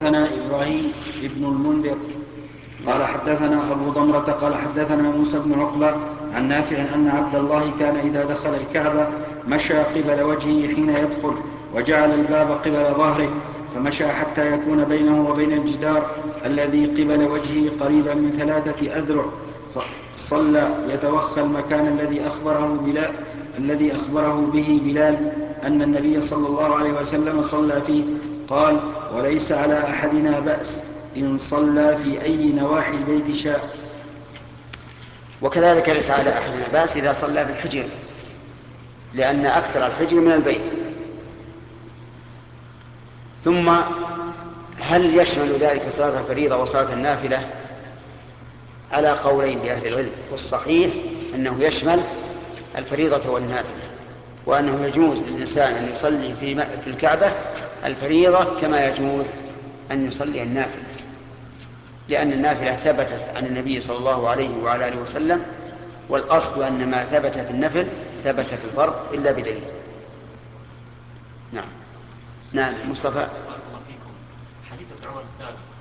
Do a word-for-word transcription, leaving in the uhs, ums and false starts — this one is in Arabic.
حدثنا إبراهيم بن المنذر قال حدثنا أبو ضمرة قال حدثنا موسى بن عقبة عن نافع أن عبد الله كان إذا دخل الكعبة مشى قبل وجهه حين يدخل، وجعل الباب قبل ظهره، فمشى حتى يكون بينه وبين الجدار الذي قبل وجهه قريبا من ثلاثة أذرع، فصلى يتوخى المكان الذي أخبره بلال الذي أخبره به بلال أن النبي صلى الله عليه وسلم صلى فيه. قال: وليس على أحدنا بأس إن صلى في أي نواحي البيت شاء. وكذلك ليس على أحدنا بأس إذا صلى في الحجر، لأن أكثر الحجر من البيت. ثم هل يشمل ذلك صلاة الفريضة وصلاة النافلة؟ على قولين لأهل العلم، والصحيح أنه يشمل الفريضة والنافلة، وأنه يجوز للإنسان أن يصلي في الكعبة الفريضة كما يجوز أن يصلي النافلة، لأن النافلة ثبتت عن النبي صلى الله عليه وعلى آله وسلم، والأصل أن ما ثبت في النفل ثبت في الفرض إلا بدليل. نعم. نعم مصطفى. بارك الله فيكم. حديث ابن عمر السابق